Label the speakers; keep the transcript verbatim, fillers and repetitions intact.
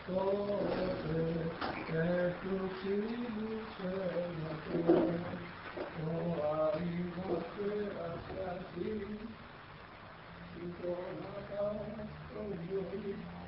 Speaker 1: τότε εκπληξίδουσε να το ο άρηγος περασιαστής σηκώνα τα στο ζωή